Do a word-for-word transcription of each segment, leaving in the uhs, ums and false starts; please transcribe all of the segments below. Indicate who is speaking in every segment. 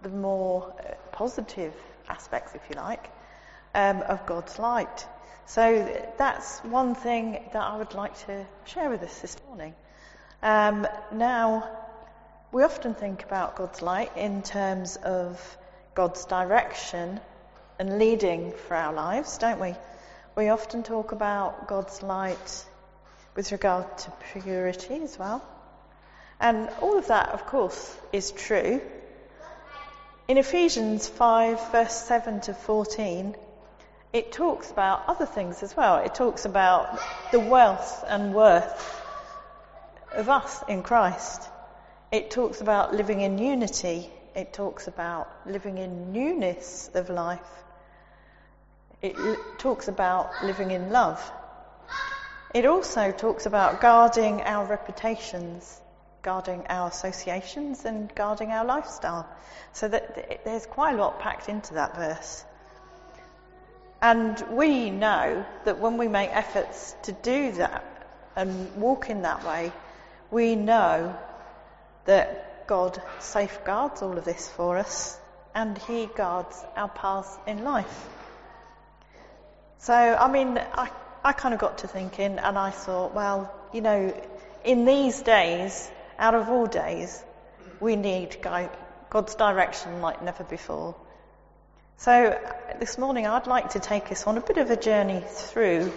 Speaker 1: the more uh, positive aspects, if you like, um, of God's light. So that's one thing that I would like to share with us this morning. Um, now, we often think about God's light in terms of God's direction and leading for our lives, don't we? We often talk about God's light with regard to purity as well. And all of that, of course, is true. In Ephesians five, verse seven to fourteen, it talks about other things as well. It talks about the wealth and worth of us in Christ. It talks about living in unity. It talks about living in newness of life. It l- talks about living in love. It also talks about guarding our reputations, guarding our associations, and guarding our lifestyle. So that th- there's quite a lot packed into that verse. And we know that when we make efforts to do that and walk in that way, we know that God safeguards all of this for us, and he guards our paths in life. So, I mean, I, I kind of got to thinking, and I thought, well, you know, in these days, out of all days, we need God's direction like never before. So, this morning I'd like to take us on a bit of a journey through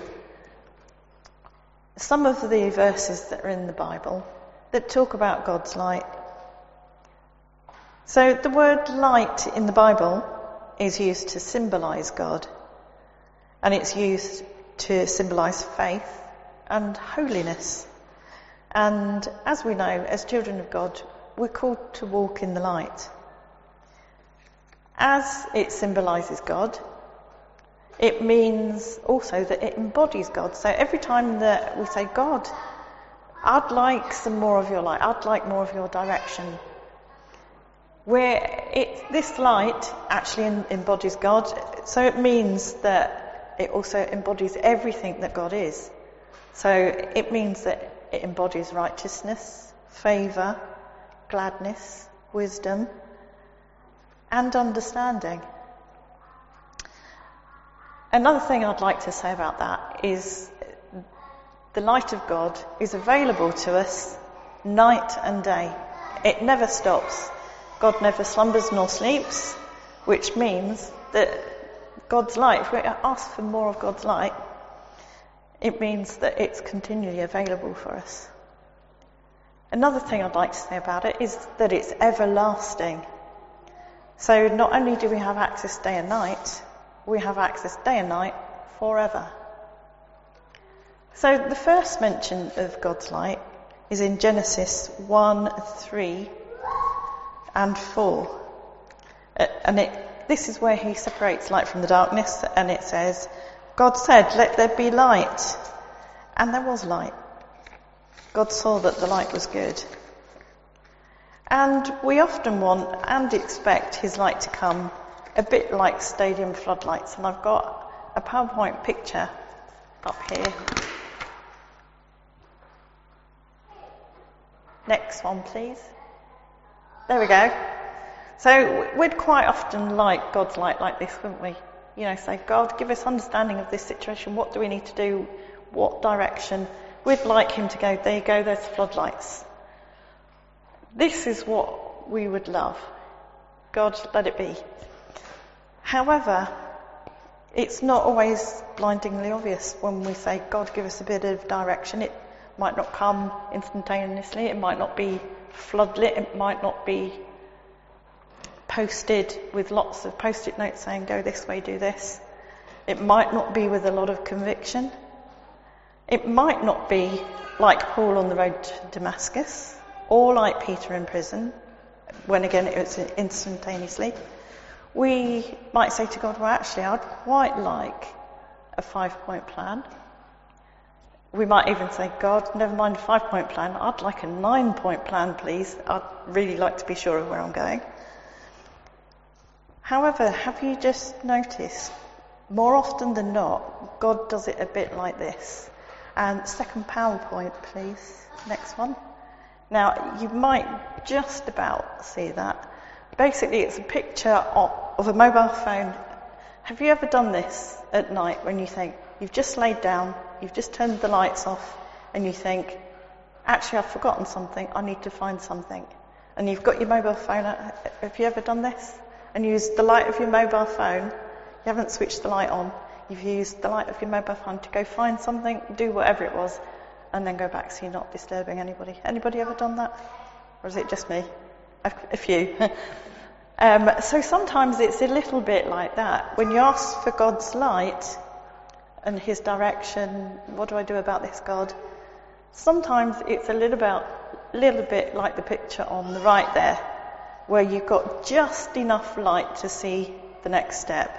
Speaker 1: some of the verses that are in the Bible that talk about God's light. So the word light in the Bible is used to symbolise God, and it's used to symbolise faith and holiness. And as we know, as children of God, we're called to walk in the light. As it symbolises God, it means also that it embodies God. So every time that we say, God, I'd like some more of your light, I'd like more of your direction, where it, this light actually embodies God, so it means that it also embodies everything that God is. So it means that it embodies righteousness, favour, gladness, wisdom, and understanding. Another thing I'd like to say about that is the light of God is available to us night and day. It never stops. God never slumbers nor sleeps, which means that God's light, if we ask for more of God's light, it means that it's continually available for us. Another thing I'd like to say about it is that it's everlasting. So not only do we have access day and night, we have access day and night forever. So the first mention of God's light is in Genesis one, three and four. Uh, and it, this is where he separates light from the darkness, and it says, God said, let there be light. And there was light. God saw that the light was good. And we often want and expect his light to come a bit like stadium floodlights. And I've got a PowerPoint picture up here. Next one, please. There we go. So we'd quite often like God's light like this, wouldn't we? You know, say, God, give us understanding of this situation. What do we need to do? What direction? We'd like him to go, there you go, there's floodlights. This is what we would love. God, let it be. However, it's not always blindingly obvious when we say, God, give us a bit of direction. It might not come instantaneously. It might not be floodlit. It might not be posted with lots of post-it notes saying, go this way, do this. It might not be with a lot of conviction. It might not be like Paul on the road to Damascus, or like Peter in prison, when again it was instantaneously. We might say to God, well, actually, I'd quite like a five-point plan. We might even say, God, never mind a five-point plan, I'd like a nine-point plan, please. I'd really like to be sure of where I'm going. However, have you just noticed, more often than not, God does it a bit like this. And second PowerPoint, please. Next one. Now, you might just about see that, basically it's a picture of, of a mobile phone. Have you ever done this at night when you think, you've just laid down, you've just turned the lights off, and you think, actually I've forgotten something, I need to find something. And you've got your mobile phone out. Have you ever done this? And used the light of your mobile phone, you haven't switched the light on, you've used the light of your mobile phone to go find something, do whatever it was, and then go back so you're not disturbing anybody. Anybody ever done that? Or is it just me? A, a few. um, so sometimes it's a little bit like that. When you ask for God's light and his direction, what do I do about this, God? Sometimes it's a little about little bit like the picture on the right there, where you've got just enough light to see the next step.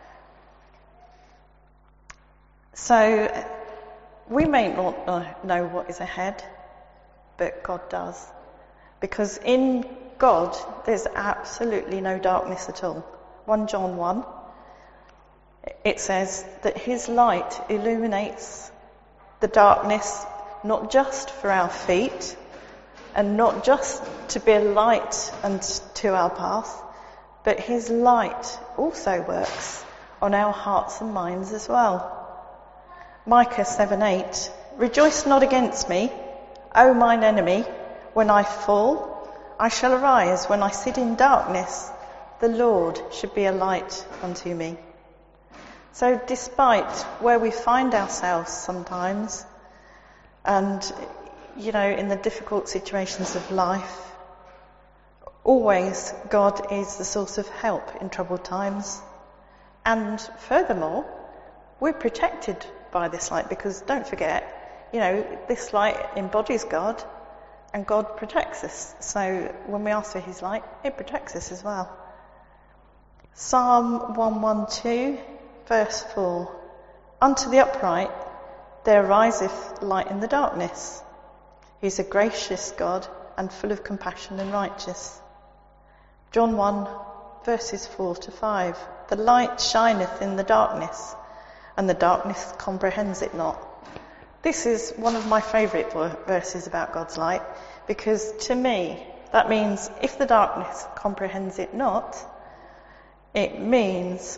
Speaker 1: So we may not know what is ahead, but God does. Because in God there's absolutely no darkness at all. First John one, it says that his light illuminates the darkness, not just for our feet, and not just to be a light unto our path, but his light also works on our hearts and minds as well. Micah seven eight, rejoice not against me, O mine enemy, when I fall, I shall arise. When I sit in darkness, the Lord should be a light unto me. So despite where we find ourselves sometimes, and you know, in the difficult situations of life, always God is the source of help in troubled times. And furthermore, we're protected by this light, because don't forget, you know, this light embodies God and God protects us. So when we ask for his light, it protects us as well. Psalm one twelve, verse four, unto the upright there riseth light in the darkness. He is a gracious God and full of compassion and righteous. John one, verses four to five. The light shineth in the darkness, and the darkness comprehends it not. This is one of my favourite verses about God's light, because to me, that means if the darkness comprehends it not, it means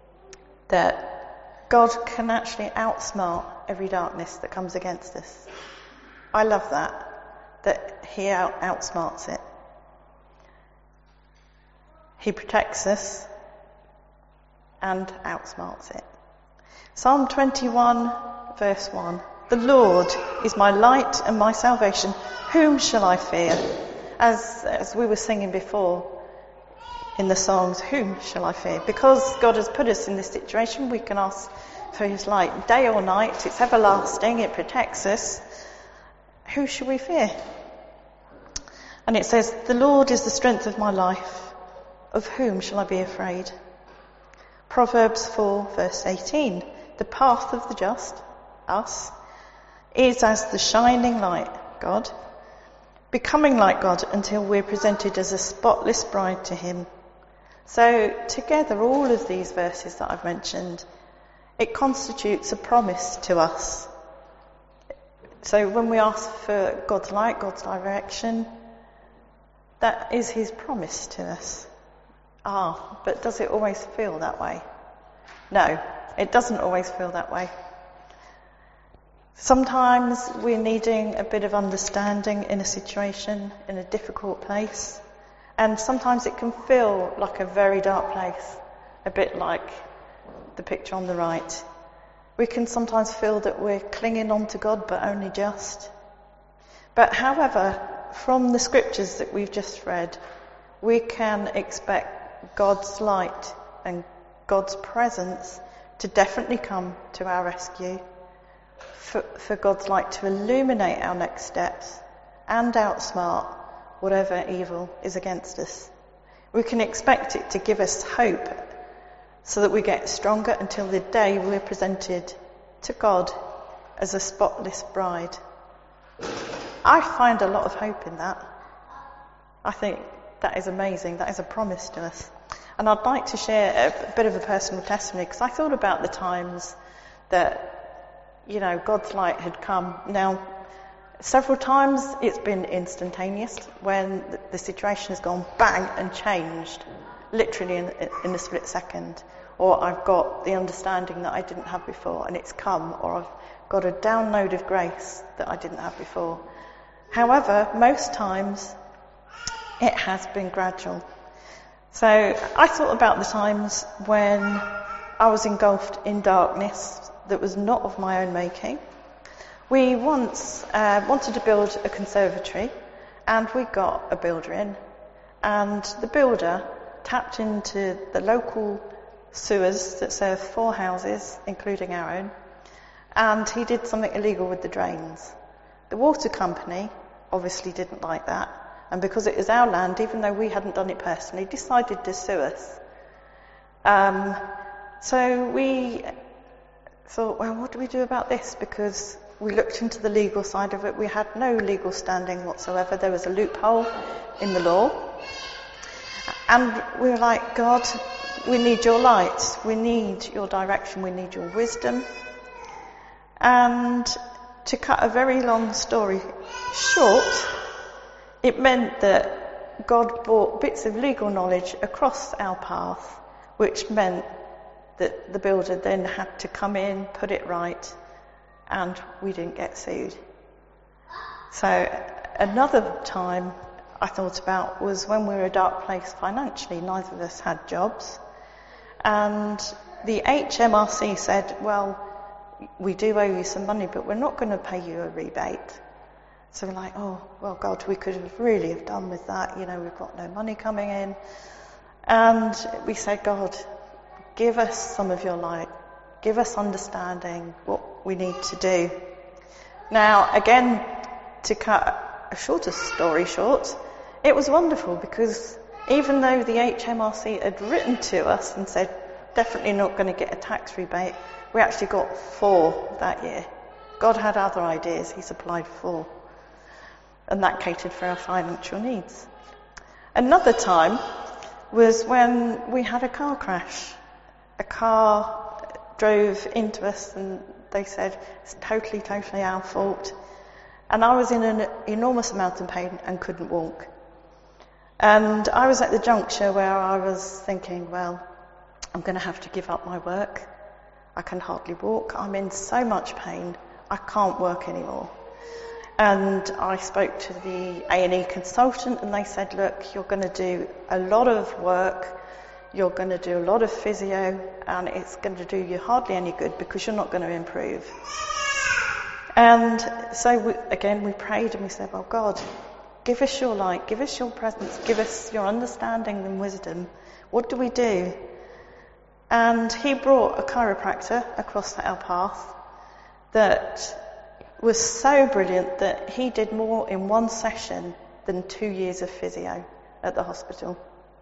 Speaker 1: that God can actually outsmart every darkness that comes against us. I love that, that he out, outsmarts it. He protects us and outsmarts it. Psalm twenty-one, verse one. The Lord is my light and my salvation. Whom shall I fear? As, as we were singing before in the songs, whom shall I fear? Because God has put us in this situation, we can ask for his light day or night. It's everlasting. It protects us. Who shall we fear? And it says, the Lord is the strength of my life. Of whom shall I be afraid? Proverbs four, verse eighteen. The path of the just, us, is as the shining light, God, becoming like God until we're presented as a spotless bride to him. So together, all of these verses that I've mentioned, it constitutes a promise to us. So when we ask for God's light, God's direction, that is his promise to us. Ah, but does it always feel that way? No, it doesn't always feel that way. Sometimes we're needing a bit of understanding in a situation, in a difficult place, and sometimes it can feel like a very dark place, a bit like the picture on the right. We can sometimes feel that we're clinging on to God, but only just. But however, from the scriptures that we've just read, we can expect God's light and God's presence to definitely come to our rescue, for, for God's light to illuminate our next steps and outsmart whatever evil is against us. We can expect it to give us hope so that we get stronger until the day we're presented to God as a spotless bride. I find a lot of hope in that. I think that is amazing. That is a promise to us. And I'd like to share a bit of a personal testimony, because I thought about the times that, you know, God's light had come. Now, Several times it's been instantaneous when the situation has gone bang and changed, literally in, in a split second. Or I've got the understanding that I didn't have before and it's come, or I've got a download of grace that I didn't have before. However, most times it has been gradual. So I thought about the times when I was engulfed in darkness that was not of my own making. We once uh, wanted to build a conservatory, and we got a builder in, and the builder tapped into the local sewers that serve four houses, including our own, and he did something illegal with the drains. The water company obviously didn't like that, and because it was our land, even though we hadn't done it personally, decided to sue us. Um, so we thought, well, what do we do about this? Because we looked into the legal side of it. We had no legal standing whatsoever. There was a loophole in the law. And we were like, God, we need your light. We need your direction. We need your wisdom. And to cut a very long story short, it meant that God brought bits of legal knowledge across our path, which meant that the builder then had to come in, put it right, and we didn't get sued. So another time I thought about was when we were a dark place financially. Neither of us had jobs. And the H M R C said, well, we do owe you some money, but we're not going to pay you a rebate. So we're like, oh, well, God, we could have really have done with that. You know, we've got no money coming in. And we said, God, give us some of your light. Give us understanding what we need to do. Now, again, to cut a shorter story short, it was wonderful because even though the H M R C had written to us and said, definitely not going to get a tax rebate, we actually got four that year. God had other ideas. He supplied four. And that catered for our financial needs. Another time was when we had a car crash. A car drove into us and they said it's totally, totally our fault. And I was in an enormous amount of pain and couldn't walk. And I was at the juncture where I was thinking, well, I'm going to have to give up my work. I can hardly walk. I'm in so much pain. I can't work anymore. And I spoke to the A and E consultant and they said, look, you're going to do a lot of work. You're going to do a lot of physio and it's going to do you hardly any good because you're not going to improve. And so we, again we prayed and we said, well, God, give us your light, give us your presence, give us your understanding and wisdom. What do we do? And he brought a chiropractor across our path that was so brilliant that he did more in one session than two years of physio at the hospital.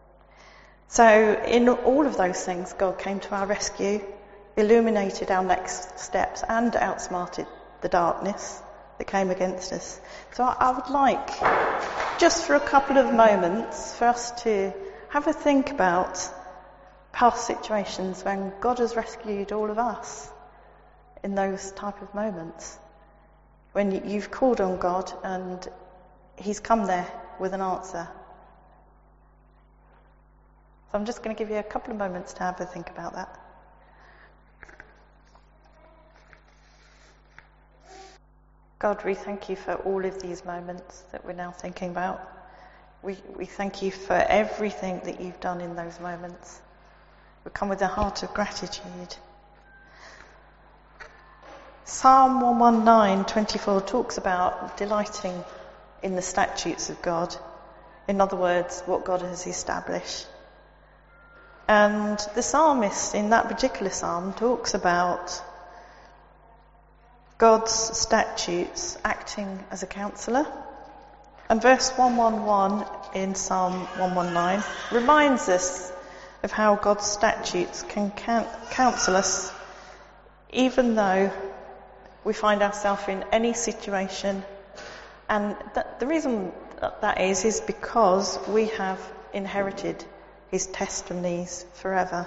Speaker 1: So in all of those things, God came to our rescue, illuminated our next steps and outsmarted the darkness that came against us. So I would like, just for a couple of moments, for us to have a think about past situations when God has rescued all of us in those type of moments. When you've called on God and He's come there with an answer. So I'm just going to give you a couple of moments to have a think about that. God, we thank you for all of these moments that we're now thinking about. We, we thank you for everything that you've done in those moments. We come with a heart of gratitude. Psalm one nineteen twenty-four talks about delighting in the statutes of God. In other words, what God has established. And the psalmist in that particular psalm talks about God's statutes acting as a counsellor. And verse one eleven in Psalm one nineteen reminds us of how God's statutes can counsel us even though we find ourselves in any situation. And th- the reason that, that is, is because we have inherited His testimonies forever.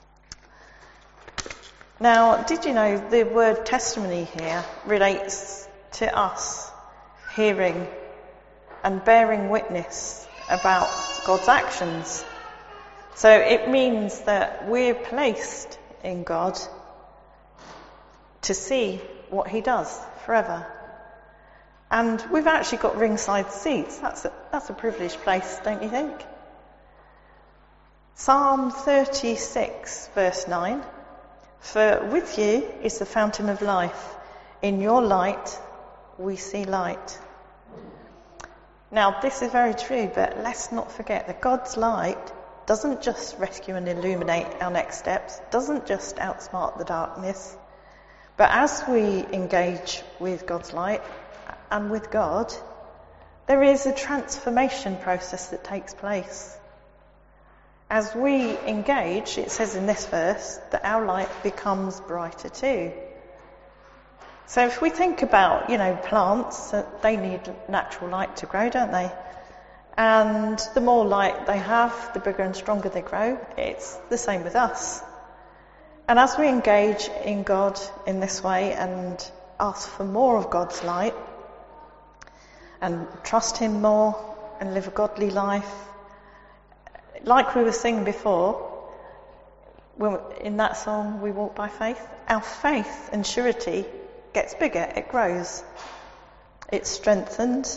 Speaker 1: Now, did you know the word testimony here relates to us hearing and bearing witness about God's actions. So it means that we're placed in God to see what he does forever. And we've actually got ringside seats. That's a, that's a privileged place, don't you think? Psalm thirty-six, verse nine. For with you is the fountain of life. In your light we see light. Now, this is very true, but let's not forget that God's light doesn't just rescue and illuminate our next steps, doesn't just outsmart the darkness, but as we engage with God's light and with God, there is a transformation process that takes place. As we engage, it says in this verse, that our light becomes brighter too. So if we think about, you know, plants, they need natural light to grow, don't they? And the more light they have, the bigger and stronger they grow. It's the same with us. And as we engage in God in this way and ask for more of God's light and trust him more and live a godly life, like we were singing before, in that song, We Walk by Faith, our faith and surety gets bigger, it grows, it's strengthened.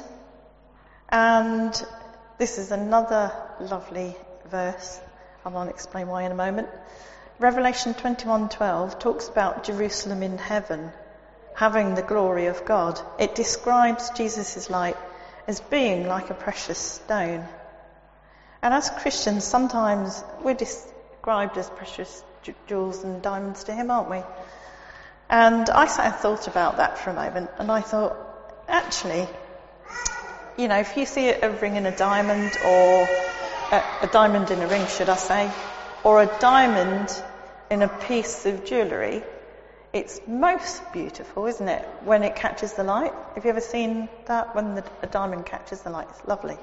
Speaker 1: And this is another lovely verse. I'll explain why in a moment. Revelation twenty-one twelve talks about Jerusalem in heaven having the glory of God. It describes Jesus' light as being like a precious stone. And as Christians, sometimes we're described as precious jewels and diamonds to him, aren't we? And I sat and thought about that for a moment, and I thought, actually, you know, if you see a ring in a diamond, or a, a diamond in a ring, should I say, or a diamond in a piece of jewellery, it's most beautiful, isn't it, when it catches the light? Have you ever seen that, when the, a diamond catches the light? It's lovely.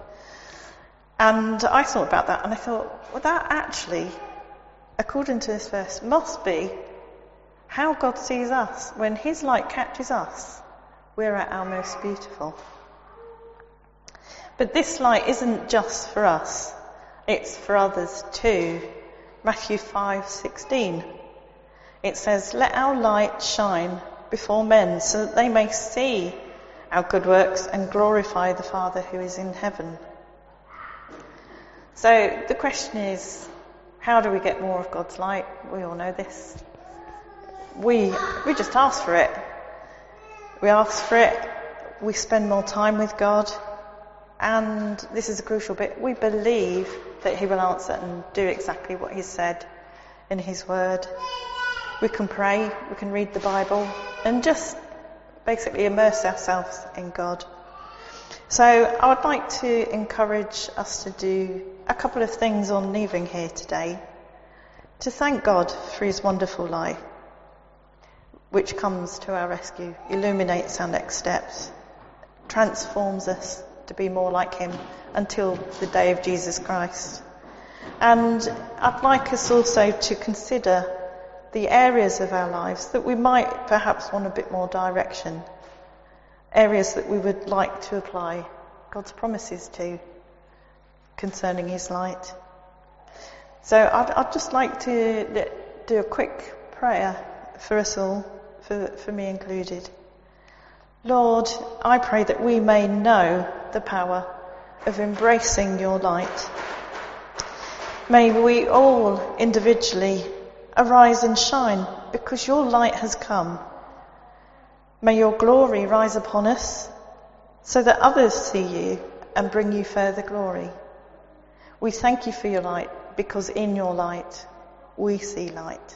Speaker 1: And I thought about that, and I thought, well, that actually, according to this verse, must be how God sees us. When his light catches us, we're at our most beautiful. But this light isn't just for us, it's for others too. Matthew five sixteen. It says, let our light shine before men so that they may see our good works and glorify the Father who is in heaven. So the question is, how do we get more of God's light? We all know this. We we just ask for it. We ask for it. We spend more time with God. And this is a crucial bit. We believe that he will answer and do exactly what he said in his word. We can pray. We can read the Bible and just basically immerse ourselves in God. So I would like to encourage us to do a couple of things on leaving here today. To thank God for his wonderful light, which comes to our rescue, illuminates our next steps, transforms us to be more like him until the day of Jesus Christ. And I'd like us also to consider the areas of our lives that we might perhaps want a bit more direction, areas that we would like to apply God's promises to concerning his light. So I'd, I'd just like to do a quick prayer for us all, for, for me included. Lord, I pray that we may know the power of embracing your light. May we all individually arise and shine because your light has come. May your glory rise upon us so that others see you and bring you further glory. We thank you for your light because in your light we see light.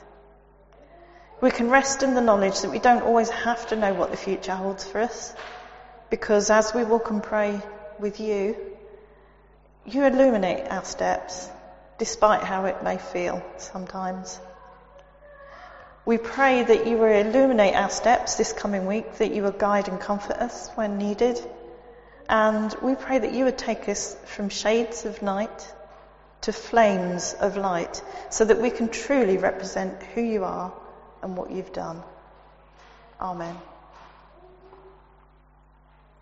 Speaker 1: We can rest in the knowledge that we don't always have to know what the future holds for us, because as we walk and pray with you, you illuminate our steps, despite how it may feel sometimes. We pray that you will illuminate our steps this coming week, that you will guide and comfort us when needed, and we pray that you would take us from shades of night to flames of light, so that we can truly represent who you are and what you've done. Amen.